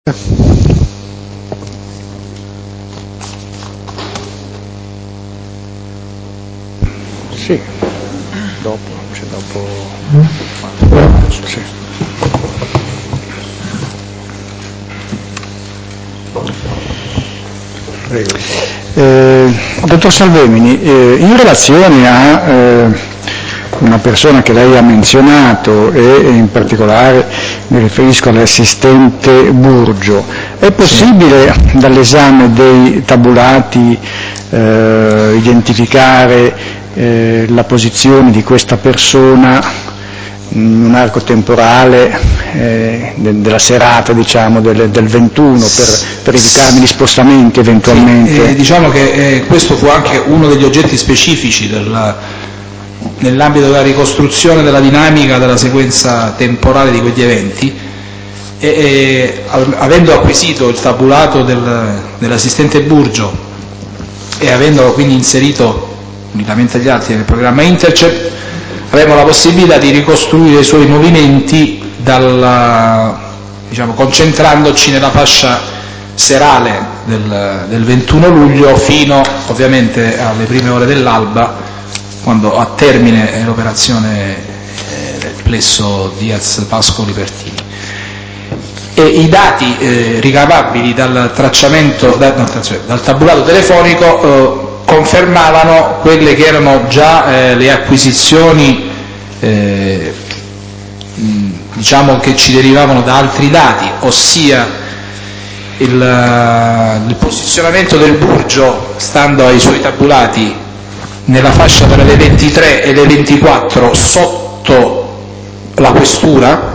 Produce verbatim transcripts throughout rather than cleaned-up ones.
Sì, dopo, cioè dopo... Sì. Prego. Eh, dottor Salvemini, eh, in relazione a eh, una persona che lei ha menzionato e in particolare mi riferisco all'assistente Burgio, è possibile sì. dall'esame dei tabulati eh, identificare eh, la posizione di questa persona in un arco temporale eh, de- della serata, diciamo, del, del ventuno, per, per evitarmi gli spostamenti eventualmente? Sì, eh, diciamo che eh, questo fu anche uno degli oggetti specifici del, nell'ambito della ricostruzione della dinamica della sequenza temporale di quegli eventi, e, e avendo acquisito il tabulato del, dell'assistente Burgio e avendolo quindi inserito unitamente agli altri nel programma Intercept, avremo la possibilità di ricostruire i suoi movimenti dalla, diciamo, concentrandoci nella fascia serale del, del ventuno luglio fino ovviamente alle prime ore dell'alba, quando a termine è l'operazione eh, del plesso Diaz-Pascoli-Pertini. E i dati eh, ricavabili dal tracciamento, da, no, dal tabulato telefonico eh, confermavano quelle che erano già eh, le acquisizioni eh, diciamo che ci derivavano da altri dati, ossia il, il posizionamento del Burgio, stando ai suoi tabulati, nella fascia tra le ventitré e le ventiquattro sotto la questura,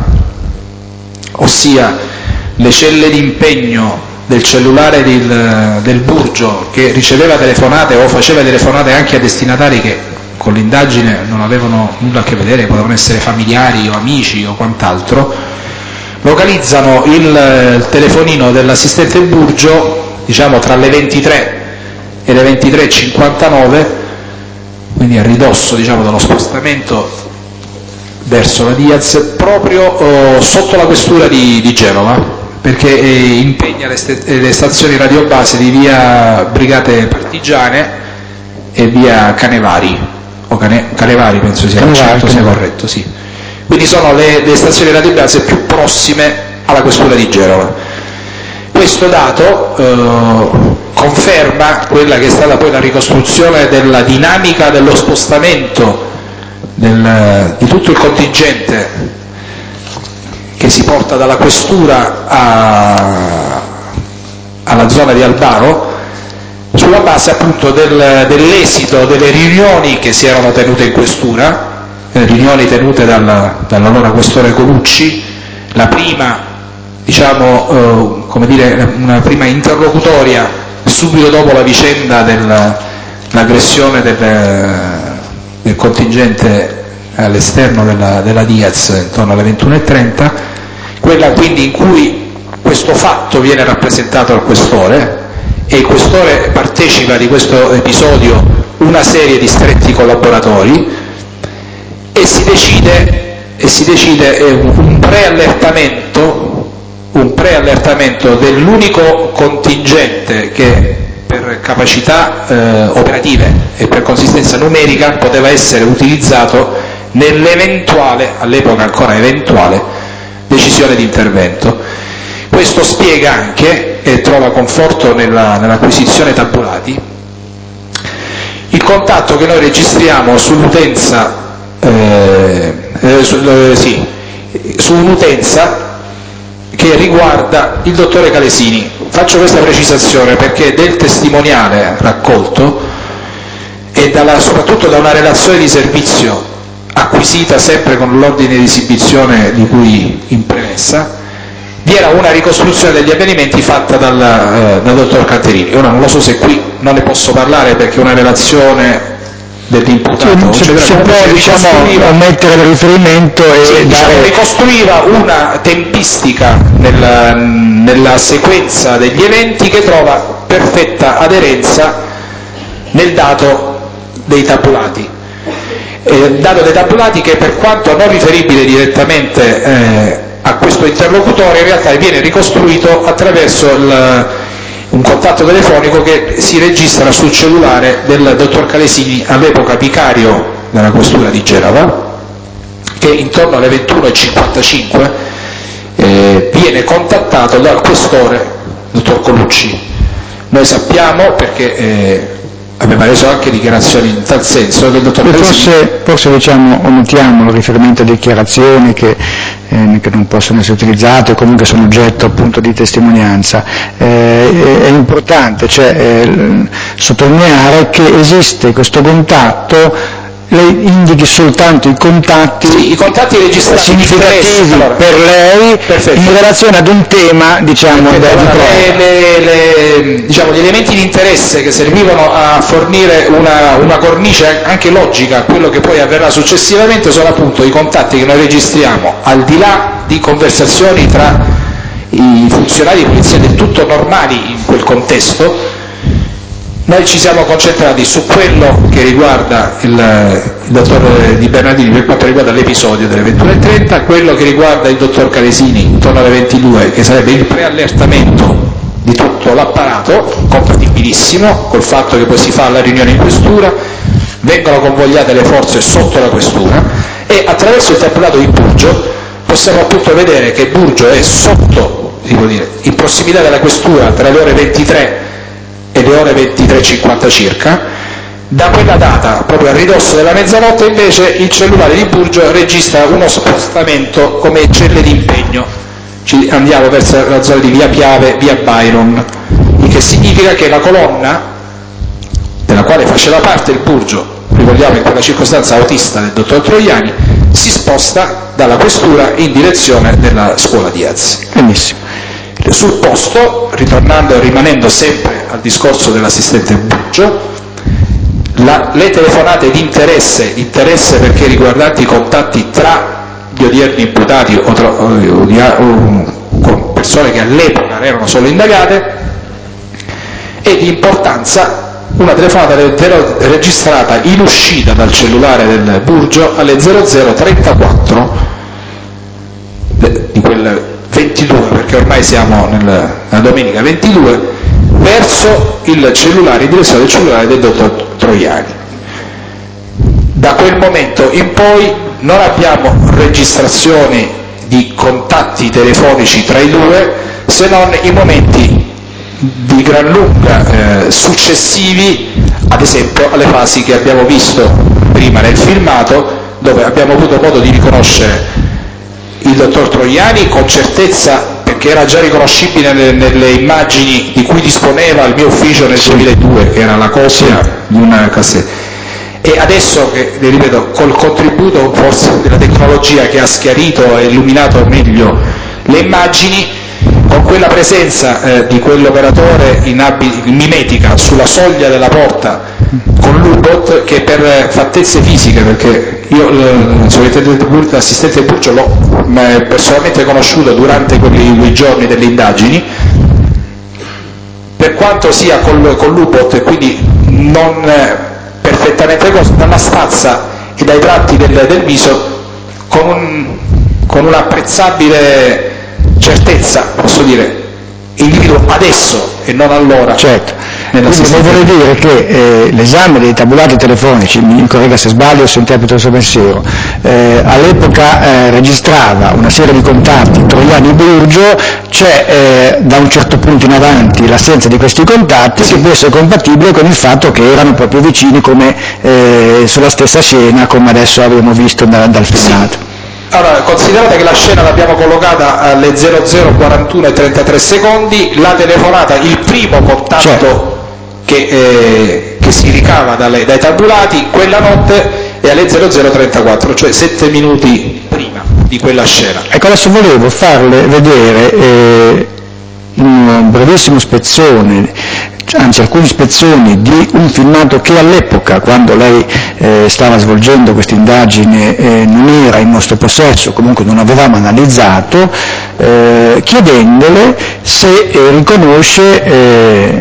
ossia le celle d'impegno del cellulare del, del Burgio, che riceveva telefonate o faceva telefonate anche a destinatari che con l'indagine non avevano nulla a che vedere, potevano essere familiari o amici o quant'altro, localizzano il telefonino dell'assistente Burgio, diciamo tra le ventitré e le ventitré e cinquantanove, quindi a ridosso, diciamo, dello spostamento verso la Diaz, proprio oh, sotto la questura di, di Genova, perché eh, impegna le, st- le stazioni radiobase di via Brigate Partigiane e via Canevari, o Cane- Canevari penso sia l'accento sia corretto, sì. Quindi sono le, le stazioni radiobase più prossime alla questura di Genova. Questo dato eh, conferma quella che è stata poi la ricostruzione della dinamica dello spostamento del, di tutto il contingente che si porta dalla questura a, alla zona di Albano, sulla base appunto del, dell'esito delle riunioni che si erano tenute in questura, eh, riunioni tenute dalla, dall'allora questore Colucci, la prima, diciamo, eh, come dire, una prima interlocutoria subito dopo la vicenda dell'aggressione del, del contingente all'esterno della, della Diaz intorno alle ventuno e trenta, quella quindi in cui questo fatto viene rappresentato al questore e il questore partecipa di questo episodio una serie di stretti collaboratori e si decide, e si decide un, un preallertamento un preallertamento dell'unico contingente che per capacità eh, operative e per consistenza numerica poteva essere utilizzato nell'eventuale, all'epoca ancora eventuale, decisione di intervento. Questo spiega anche, e trova conforto nella, nell'acquisizione tabulati, il contatto che noi registriamo sull'utenza, eh, eh, su, eh, sì, su un'utenza che riguarda il dottore Calesini. Faccio questa precisazione perché del testimoniale raccolto e dalla, soprattutto da una relazione di servizio acquisita sempre con l'ordine di esibizione di cui in premessa, vi era una ricostruzione degli avvenimenti fatta dal, eh, dal dottor Canterini. Ora non lo so se qui non ne posso parlare perché è una relazione dell'imputato, sì, se, se può, diciamo, omettere il riferimento e sì, dare... diciamo, ricostruiva una tempistica nella, nella sequenza degli eventi che trova perfetta aderenza nel dato dei tabulati. Eh, dato dei tabulati che, per quanto non riferibile direttamente eh, a questo interlocutore in realtà viene ricostruito attraverso il, un contatto telefonico che si registra sul cellulare del dottor Calesini, all'epoca vicario della questura di Genova, che intorno alle ventuno e cinquantacinque eh, viene contattato dal questore dottor Colucci. Noi sappiamo, perché eh, aveva reso anche dichiarazioni in tal senso, del dottor Calesini. Forse, forse diciamo, omettiamo il riferimento a dichiarazioni che, eh, che non possono essere utilizzate o comunque sono oggetto appunto di testimonianza. Eh, è importante cioè, eh, sottolineare che esiste questo contatto. Lei indichi soltanto i contatti, sì, i contatti registrati significativi allora, per lei perfetto. In relazione ad un tema, diciamo, da, allora, le, le, le, diciamo, gli elementi di interesse che servivano a fornire una, una cornice anche logica a quello che poi avverrà successivamente sono appunto i contatti che noi registriamo, al di là di conversazioni tra i funzionari di polizia del tutto normali in quel contesto. Noi ci siamo concentrati su quello che riguarda il, il dottor Di Bernardini per quanto riguarda l'episodio delle ventuno e trenta, quello che riguarda il dottor Calesini intorno alle ventidue, che sarebbe il preallertamento di tutto l'apparato, compatibilissimo col fatto che poi si fa la riunione in questura, vengono convogliate le forze sotto la questura e attraverso il tabulato di Burgio possiamo appunto vedere che Burgio è sotto, si può dire, in prossimità della questura tra le ore ventitré e le ore ventitré e cinquanta circa. Da quella data, proprio a ridosso della mezzanotte, invece il cellulare di Burgio registra uno spostamento come celle di impegno. Ci andiamo verso la zona di via Piave, via Byron, il che significa che la colonna della quale faceva parte il Burgio, ricordiamo in quella circostanza autista del dottor Troiani, si sposta dalla questura in direzione della scuola Diaz. Benissimo. Sul posto, ritornando e rimanendo sempre al discorso dell'assistente Burgio, la, le telefonate di interesse, interesse perché riguardanti i contatti tra gli odierni imputati o, tra, o, o, o con persone che all'epoca erano solo indagate, e di importanza una telefonata registrata in uscita dal cellulare del Burgio alle zero zero trentaquattro di quel ventidue, perché ormai siamo nel, nella domenica ventidue, verso il cellulare, in direzione del cellulare del dottor Troiani. Da quel momento in poi non abbiamo registrazioni di contatti telefonici tra i due, se non i momenti di gran lunga eh, successivi, ad esempio alle fasi che abbiamo visto prima nel filmato, dove abbiamo avuto modo di riconoscere il dottor Troiani con certezza, perché era già riconoscibile nelle, nelle immagini di cui disponeva il mio ufficio nel duemiladue, che era la copia di una cassetta. E adesso, che ripeto, col contributo forse della tecnologia che ha schiarito e illuminato meglio le immagini, con quella presenza eh, di quell'operatore in, abit- in mimetica sulla soglia della porta con l'U-Bot, che per fattezze fisiche, perché io l'assistente Burgio l'ho personalmente conosciuto durante quei, quei giorni delle indagini, per quanto sia col, con l'U-Bot e quindi non eh, perfettamente cosa, dalla stazza e dai tratti del, del viso, con, un, con un'apprezzabile certezza, posso dire, individuo adesso e non allora. Certo. Quindi vorrei dire che eh, l'esame dei tabulati telefonici, mi corregga se sbaglio, se interpreto il suo pensiero, eh, all'epoca eh, registrava una serie di contatti Troiani-Burgio, c'è eh, da un certo punto in avanti l'assenza di questi contatti, sì, che può essere compatibile con il fatto che erano proprio vicini, come eh, sulla stessa scena, come adesso abbiamo visto da, dal filmato. Sì. Allora, considerate che la scena l'abbiamo collocata alle zero zero quarantuno e trentatré secondi, la telefonata, il primo contatto, certo, che, eh, che si ricava dalle, dai tabulati, quella notte è alle zero zero trentaquattro, cioè sette minuti prima di quella scena. Ecco, adesso volevo farle vedere eh, un brevissimo spezzone, anzi alcune spezzoni di un filmato che all'epoca, quando lei eh, stava svolgendo questa indagine, eh, non era in nostro possesso, comunque non avevamo analizzato, eh, chiedendole se eh, riconosce eh,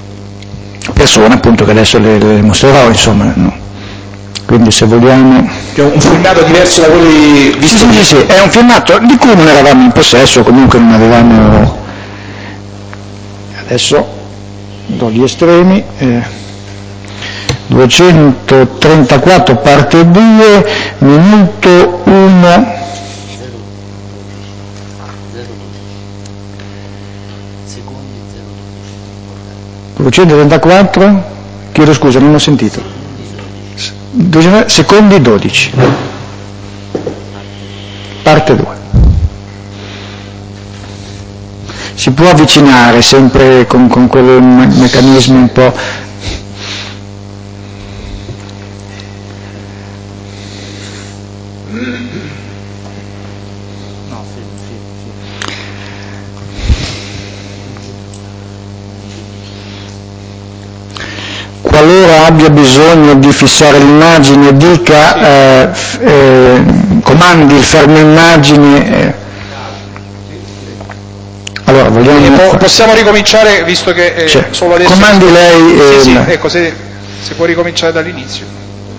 persone appunto che adesso le, le mostrerò, insomma, no? Quindi se vogliamo... Cioè un filmato diverso da quelli visti? Sì, sì, sì, è un filmato di cui non eravamo in possesso, comunque non avevamo... Adesso do gli estremi. Eh. duecentotrentaquattro parte due, minuto uno. duecentotrentaquattro, chiedo scusa, non ho sentito. Secondi dodici. Parte due. Si può avvicinare sempre con, con quel meccanismo un po'... No, sì, sì, sì. Qualora abbia bisogno di fissare l'immagine, dica, eh, eh, comandi il fermo immagine. Eh. Allora, vogliamo... po- possiamo ricominciare, visto che eh, cioè, solo adesso... comandi lei... Eh, sì, sì, la... ecco, se, se può ricominciare dall'inizio.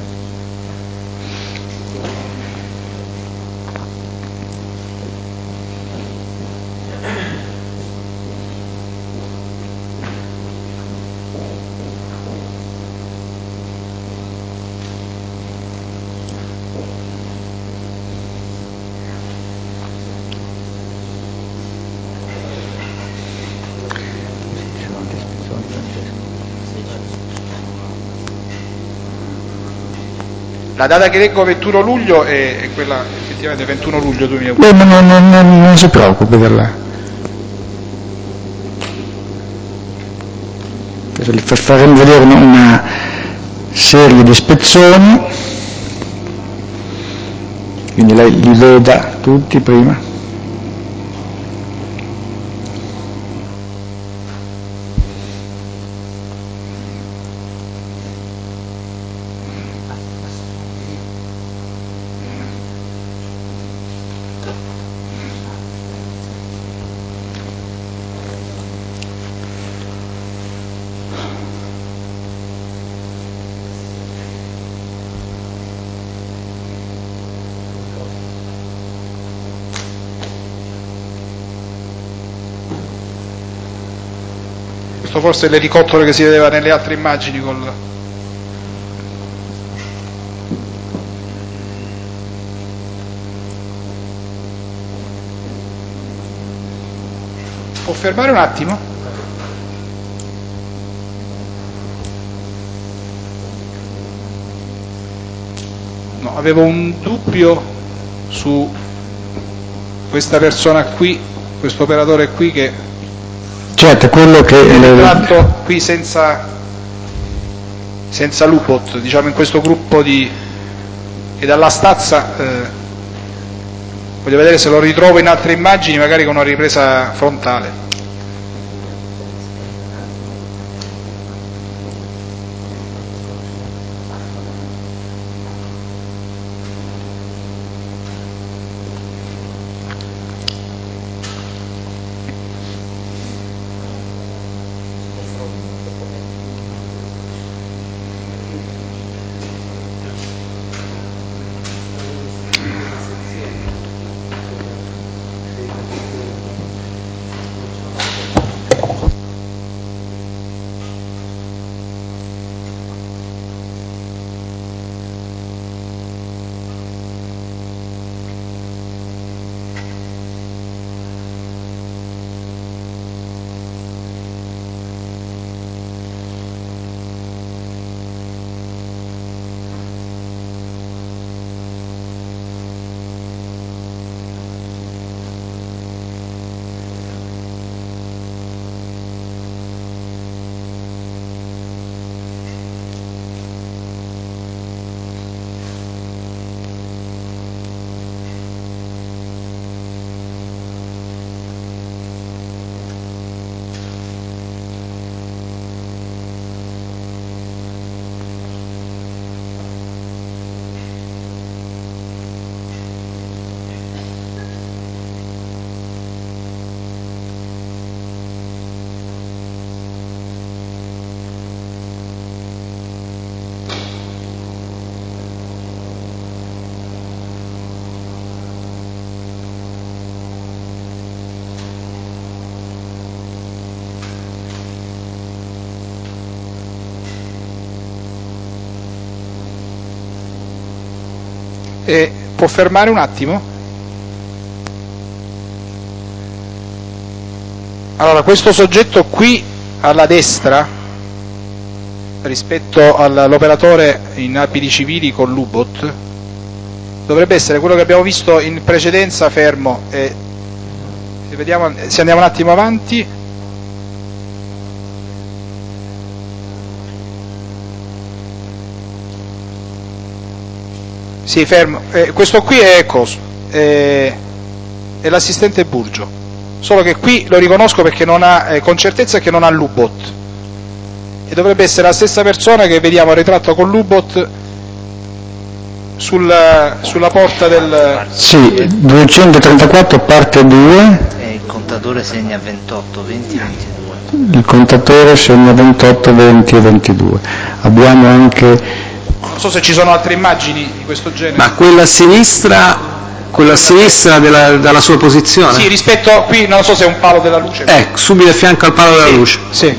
La data che leggo ventuno luglio è, è quella effettivamente ventuno luglio duemilaundici. Beh, non, non, non, non si preoccupi per la... faremo vedere una serie di spezzoni, quindi lei li veda tutti prima. Questo forse è l'elicottero che si vedeva nelle altre immagini col... Può fermare un attimo? No, avevo un dubbio su questa persona qui, questo operatore qui che... Certo, quello che... è ritratto qui senza, senza Lupot, diciamo in questo gruppo di... e dalla stazza... Eh, voglio vedere se lo ritrovo in altre immagini, magari con una ripresa frontale. Eh, può fermare un attimo? Allora, questo soggetto qui alla destra, rispetto all'operatore in abiti civili con l'U B O T, dovrebbe essere quello che abbiamo visto in precedenza fermo. E se, vediamo, se andiamo un attimo avanti, sì, fermo. Eh, questo qui è coso, eh, è l'assistente Burgio, solo che qui lo riconosco perché non ha, eh, con certezza che non ha l'U B O T, e dovrebbe essere la stessa persona che vediamo ritratto con l'U B O T sul, sulla porta del... Sì, duecentotrentaquattro parte due. E il contatore segna ventotto, venti, ventidue. Il contatore segna ventotto, venti e ventidue. Abbiamo anche... Non so se ci sono altre immagini di questo genere. Ma quella a sinistra, quella a sinistra della, dalla sua posizione? Sì, rispetto a qui, non so se è un palo della luce. Eh, subito a fianco al palo della sì, luce. Sì.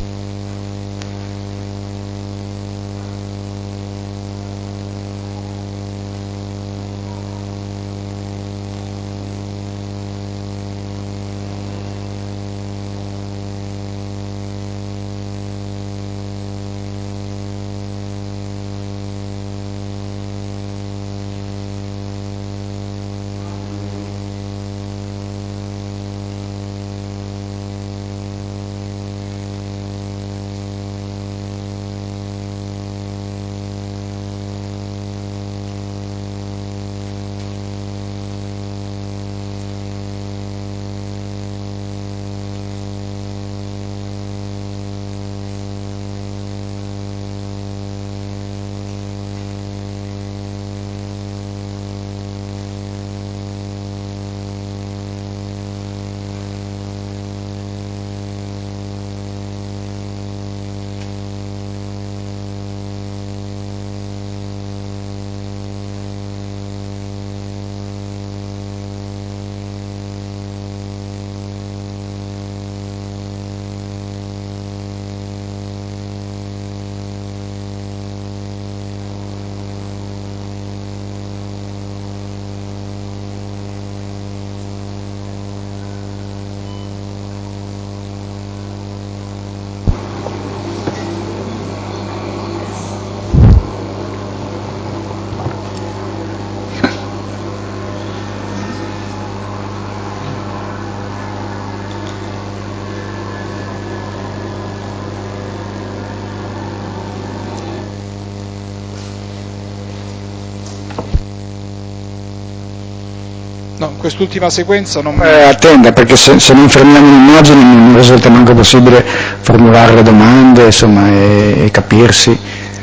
No, quest'ultima sequenza non... Eh, attenda, perché se, se non fermiamo l'immagine non risulta manco possibile formulare le domande, insomma, e, e capirsi.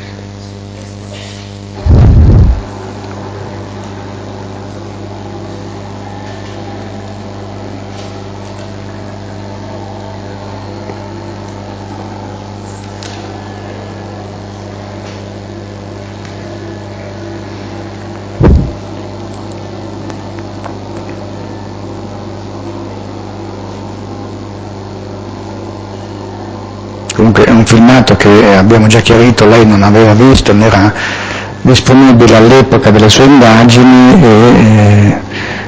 Comunque è un filmato che abbiamo già chiarito, lei non aveva visto, non era disponibile all'epoca delle sue indagini e eh,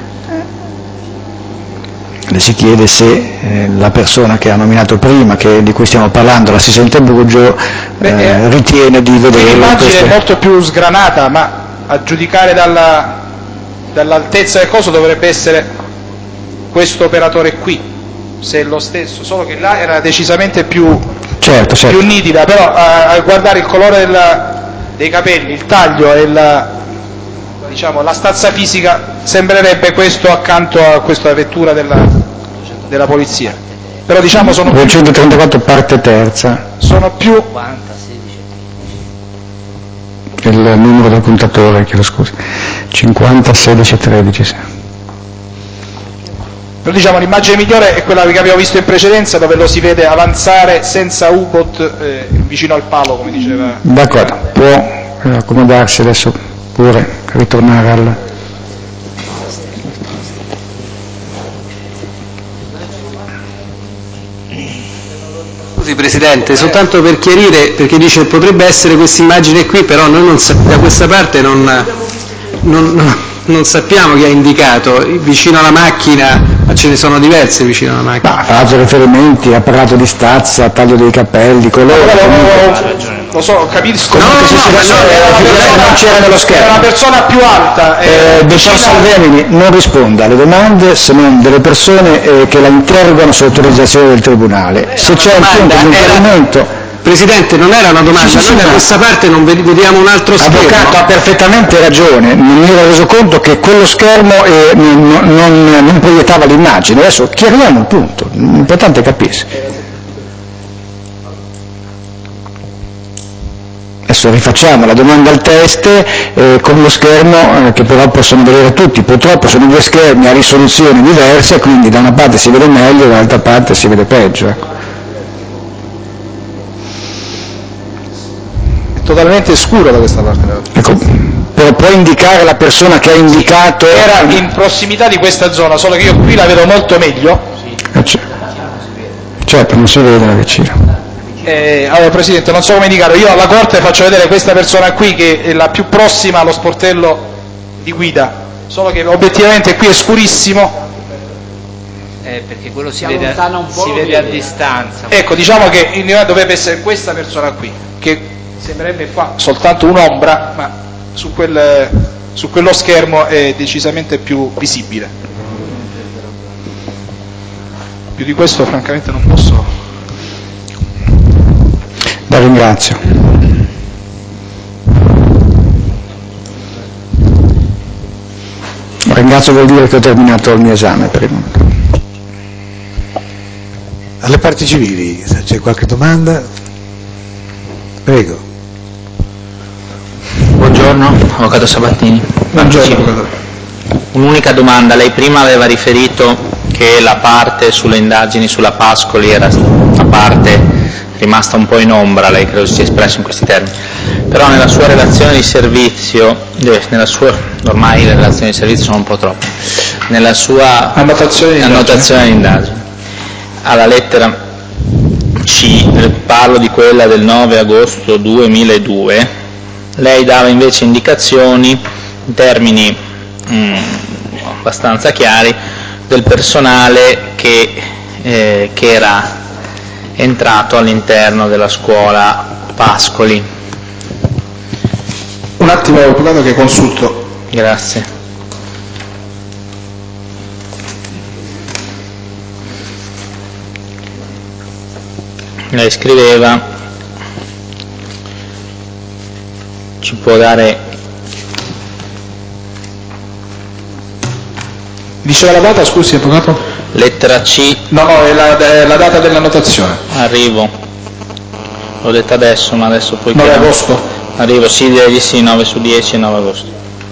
le si chiede se eh, la persona che ha nominato prima, che, di cui stiamo parlando, l'assistente Burgio, Beh, eh, ritiene di vedere... L'immagine queste... è molto più sgranata, ma a giudicare dalla, dall'altezza del coso dovrebbe essere questo operatore qui, se è lo stesso, solo che là era decisamente più... Certo, certo. più nitida, però a, a guardare il colore della, dei capelli, il taglio e la, diciamo, la stazza fisica sembrerebbe questo accanto a questa vettura della, della polizia. Però diciamo sono duecentotrentaquattro parte terza. Sono più cinquanta, sedici. Il numero del puntatore, chiedo scusa. cinquanta, sedici e tredici. Sì. Però diciamo l'immagine migliore è quella che abbiamo visto in precedenza, dove lo si vede avanzare senza U B O T eh, vicino al palo, come diceva. D'accordo, può eh, accomodarsi adesso pure, ritornare al... Scusi Presidente, soltanto per chiarire, perché dice potrebbe essere questa immagine qui, però noi non, da questa parte non, non, non, non sappiamo chi ha indicato, vicino alla macchina, ma ce ne sono diverse vicino alla macchina. Ma ha fatto riferimenti, ha parlato di stazza, taglio dei capelli, colore. Lo so, capisco. No, no, che no, si ma sia- no, era una non persona- c'era nello schermo. Era una persona più alta. Eh, eh, dottor vicina- Salvemini non risponda alle domande se non delle persone eh, che la interrogano su autorizzazione del Tribunale. Se c'è un punto di Era- riferimento, Presidente, non era una domanda, Sì, sì, noi sì, da ma- questa parte non ved- vediamo un altro schermo. Avvocato ha perfettamente ragione, non mi ero reso conto che quello schermo eh, non, non, non proiettava l'immagine. Adesso chiariamo il punto, l'importante è capirsi. Adesso rifacciamo la domanda al test eh, con lo schermo eh, che però possono vedere tutti. Purtroppo sono due schermi a risoluzioni diverse, quindi da una parte si vede meglio, dall'altra parte si vede peggio. Ecco. totalmente scuro da questa parte. Ecco, però può indicare la persona che ha indicato... Era in prossimità di questa zona, solo che io qui la vedo molto meglio. Eh, c- certo, non si vede da vicino. Eh, allora Presidente, non so come indicare, io alla Corte faccio vedere questa persona qui che è la più prossima allo sportello di guida, solo che obiettivamente qui è scurissimo. Eh, perché quello si vede, si vede a distanza. Ecco, diciamo che in realtà dovrebbe essere questa persona qui, che sembrerebbe qua soltanto un'ombra, ma su, quel, su quello schermo è decisamente più visibile. Più di questo francamente non posso. La ringrazio. La ringrazio, vuol dire che ho terminato il mio esame per il momento. Alle parti civili, se c'è qualche domanda? Prego. Buongiorno, avvocato Sabattini. Buongiorno. Un'unica domanda, lei prima aveva riferito che la parte sulle indagini sulla Pascoli era una parte rimasta un po' in ombra, lei credo si sia espresso in questi termini, però nella sua relazione di servizio, nella sua, ormai le relazioni di servizio sono un po' troppe, nella sua Annotazione di annotazione di indagine, alla lettera C, parlo di quella del nove agosto duemiladue, lei dava invece indicazioni in termini mh, abbastanza chiari del personale che, eh, che era entrato all'interno della scuola Pascoli. Un attimo, avvocato, che consulto. Grazie. Lei scriveva, ci può dare, Diceva la data, scusi, avvocato? lettera C, No, no, è la, è la data dell'annotazione. arrivo, l'ho detta adesso, ma adesso poi... nove chiamo. agosto? Arrivo, sì, direi di sì, nove su dieci e nove agosto.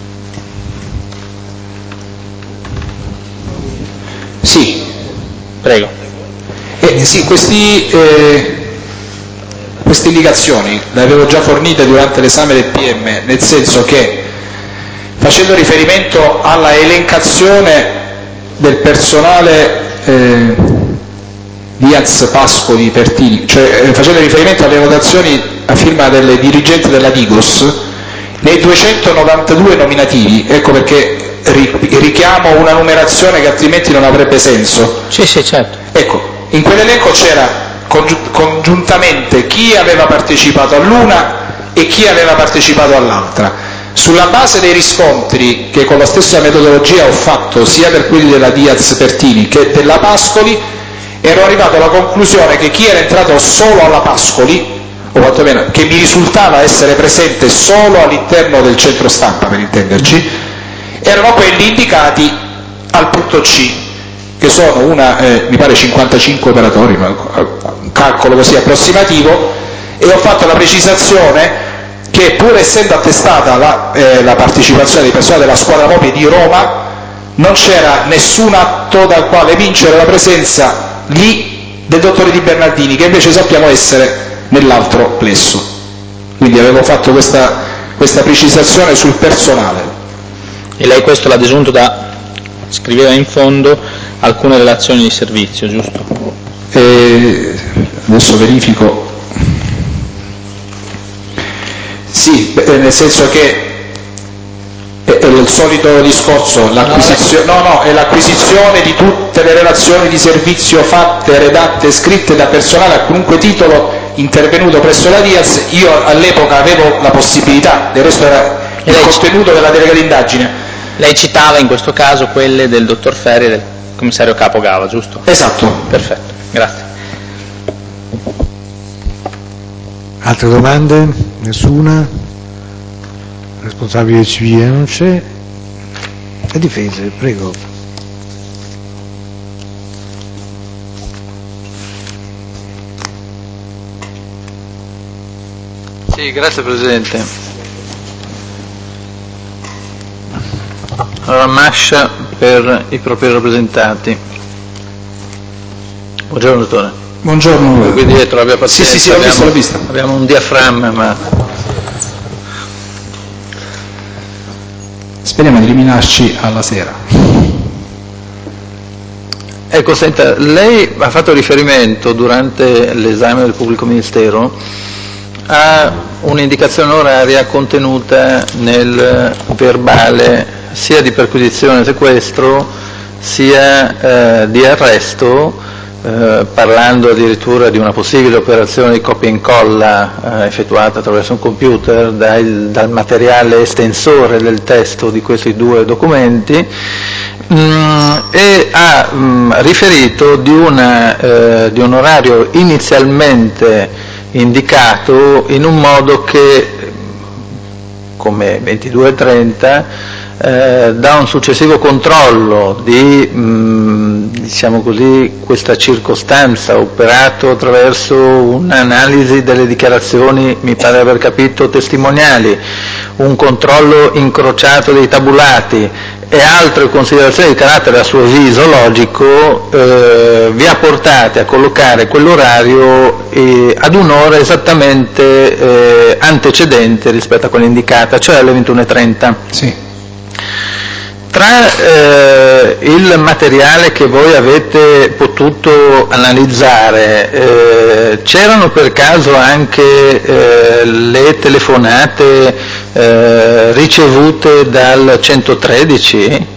Sì. Prego. Eh, sì, questi, eh, queste indicazioni le avevo già fornite durante l'esame del P M, nel senso che, facendo riferimento alla elencazione del personale eh, Diaz, Pascoli, Pertini, cioè eh, facendo riferimento alle votazioni a firma delle dirigenti della Digos, nei duecentonovantadue nominativi, ecco perché ri- richiamo una numerazione che altrimenti non avrebbe senso. Sì, sì, certo. Ecco, in quell'elenco c'era congiu- congiuntamente chi aveva partecipato all'una e chi aveva partecipato all'altra. Sulla base dei riscontri che con la stessa metodologia ho fatto sia per quelli della Diaz Pertini che della Pascoli, ero arrivato alla conclusione che chi era entrato solo alla Pascoli, o quantomeno che mi risultava essere presente solo all'interno del centro stampa, per intenderci, erano quelli indicati al punto C, che sono una, eh, mi pare cinquantacinque operatori, ma un calcolo così approssimativo, e ho fatto la precisazione che pur essendo attestata la, eh, la partecipazione di persone della squadra mobile di Roma, non c'era nessun atto dal quale vincere la presenza lì del dottore Di Bernardini, che invece sappiamo essere nell'altro plesso. Quindi avevo fatto questa, questa precisazione sul personale. E lei questo l'ha desunto da, scriveva in fondo, alcune relazioni di servizio, giusto? E adesso verifico. Sì, nel senso che È, è il solito discorso, l'acquisizione, no, no, è l'acquisizione di tutte le relazioni di servizio fatte, redatte, scritte da personale a qualunque titolo intervenuto presso la Diaz. Io all'epoca avevo la possibilità, del resto era il contenuto della delega d'indagine. Lei citava in questo caso quelle del dottor Ferri e del commissario Capo Gava, giusto? Esatto. Perfetto, grazie. Altre domande? Nessuna? Responsabile civile non c'è. Le difese, prego. Sì, grazie Presidente. Allora, Mascia per i propri rappresentati. Buongiorno dottore. Buongiorno. Qui dietro abbia pazienza. Sì, sì, sì, l'ho abbiamo, visto, l'ho visto. Abbiamo un diaframma, ma... Speriamo di eliminarci alla sera. Ecco, senta, lei ha fatto riferimento durante l'esame del pubblico ministero a un'indicazione oraria contenuta nel verbale sia di perquisizione e sequestro sia eh, di arresto, eh, parlando addirittura di una possibile operazione di copia e incolla eh, effettuata attraverso un computer dal, dal materiale estensore del testo di questi due documenti, mh, e ha mh, riferito di, una, eh, di un orario inizialmente indicato in un modo che, come ventidue e trenta, eh, da un successivo controllo di mh, diciamo così, questa circostanza operato attraverso un'analisi delle dichiarazioni, mi pare aver capito, testimoniali, un controllo incrociato dei tabulati e altre considerazioni di carattere a suo avviso logico, eh, vi ha portati a collocare quell'orario eh, ad un'ora esattamente eh, antecedente rispetto a quella indicata, cioè alle ventuno e trenta. Sì. Tra eh, il materiale che voi avete potuto analizzare, eh, c'erano per caso anche eh, le telefonate eh, ricevute dal centotredici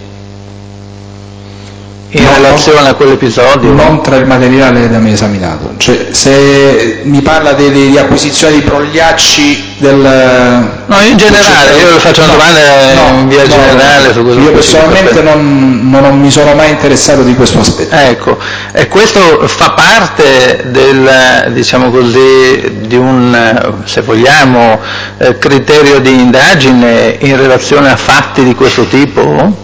in no, relazione no, a quell'episodio? Non tra il materiale da me esaminato, cioè se mi parla di, di acquisizione di progliacci del... No, in generale, io le faccio una no, domanda no, in via no, generale no, su questo. Io personalmente non, non mi sono mai interessato di questo aspetto. Ecco, e questo fa parte del, diciamo così, di un, se vogliamo, eh, criterio di indagine in relazione a fatti di questo tipo?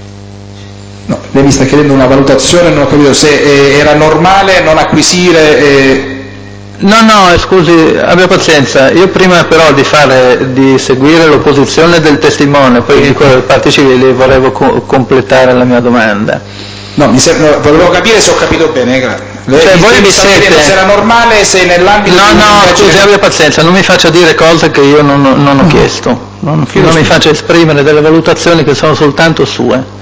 No, lei mi sta chiedendo una valutazione, non ho capito se eh, era normale non acquisire... Eh... No, no, scusi, abbia pazienza, io prima però di, fare, di seguire l'opposizione del testimone, poi di quello delle parti civili, volevo co- completare la mia domanda. No, mi sembra, volevo capire se ho capito bene, grazie. Lei, cioè, voi mi siete... se era normale, se nell'ambito... No, no, scusi, abbia pazienza, non mi faccia dire cose che io non, non ho chiesto, non, non mi faccia esprimere delle valutazioni che sono soltanto sue.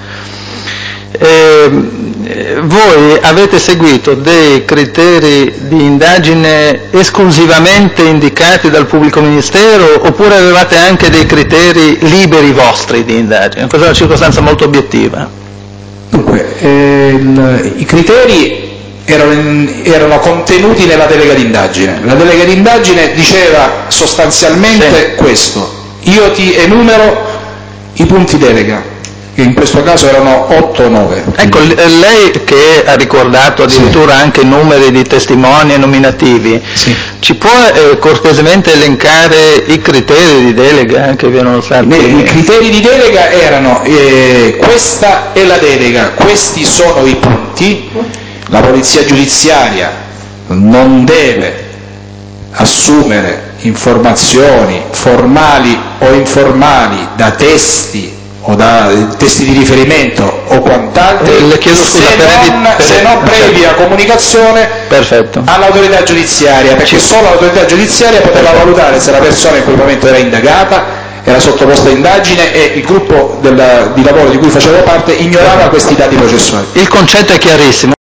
Eh, voi avete seguito dei criteri di indagine esclusivamente indicati dal pubblico ministero oppure avevate anche dei criteri liberi vostri di indagine? Questa è una circostanza molto obiettiva. Dunque, eh, il, i criteri erano, in, erano contenuti nella delega d'indagine. La delega d'indagine diceva sostanzialmente sì. questo: io ti enumero i punti delega, che in questo caso erano otto o nove. Ecco, lei che ha ricordato addirittura sì. anche numeri di testimoni e nominativi, sì. ci può eh, cortesemente elencare i criteri di delega che vi erano stati? I criteri di delega erano eh, questa è la delega, questi sono i punti, la polizia giudiziaria non deve assumere informazioni formali o informali da testi o da testi di riferimento o quant'altro, eh, le chiedo scusa, se, per non, per se non previa comunicazione Perfetto. all'autorità giudiziaria, perché solo l'autorità giudiziaria poteva Perfetto. valutare se la persona in quel momento era indagata, era sottoposta a indagine e il gruppo del, di lavoro di cui facevo parte ignorava questi dati processuali. Il concetto è chiarissimo.